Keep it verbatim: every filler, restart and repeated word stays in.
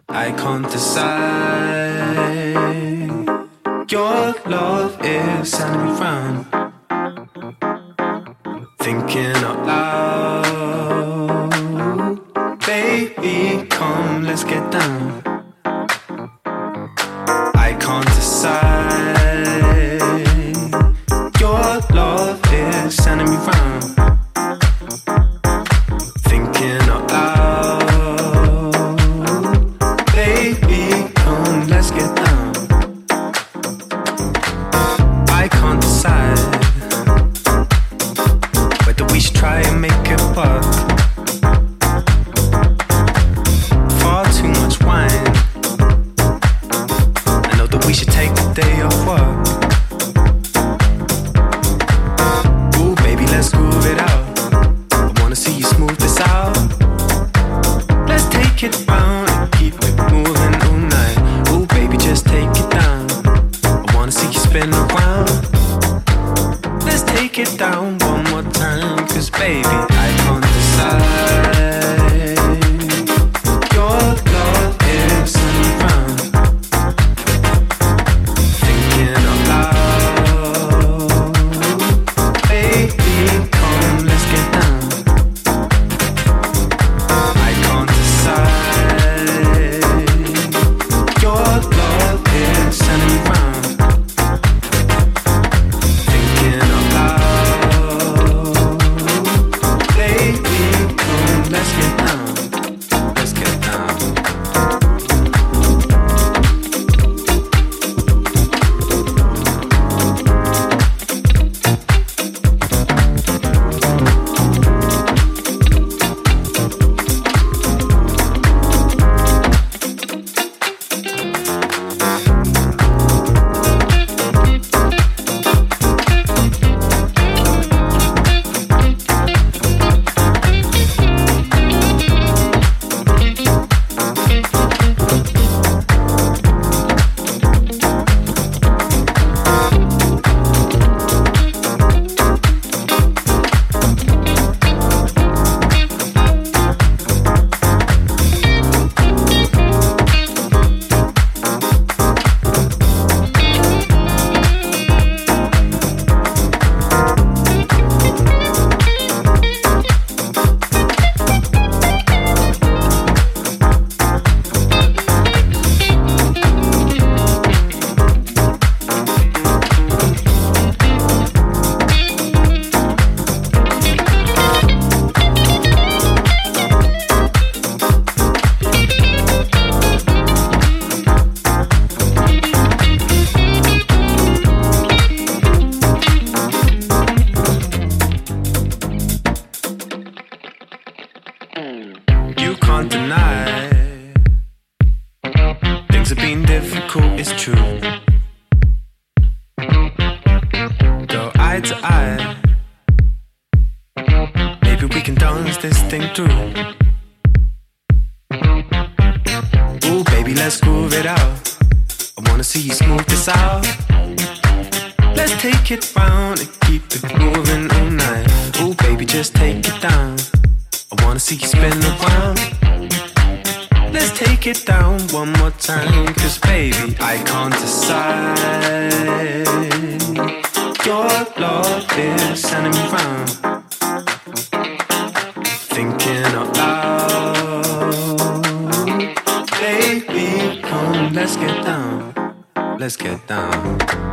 I can't decide. Your love is sending me round, thinking out loud. Baby, come, let's get down. I can't decide. Your love is sending me round, thinking out loud. Baby, come, let's get down. I can't decide whether we should try and make it work. Far too much wine. I know that we should take the day off work. Ooh, baby, let's groove it out. I wanna see you smooth this out. Let's take it round and keep it moving all night. Ooh, baby, just take it down. I wanna see you spin around. Let's take it down one more time, 'cause baby, I can't decide. Your love is around, thinking out loud. Baby, come, let's get down. I can't decide. Your love is sending me round, thinking out loud. Baby, come, let's get down. Let's get down. You can't deny things have been difficult, it's true. Go eye to eye, maybe we can dance this thing through. Ooh, baby, let's groove it out. I wanna see you smooth this out. Let's take it round and keep it moving all night. Ooh, baby, just take it down. I wanna see you spin around. Let's take it down one more time, 'cause baby, I can't decide. Your love is sending me round, thinking out loud. Baby, come, let's get down. Let's get down.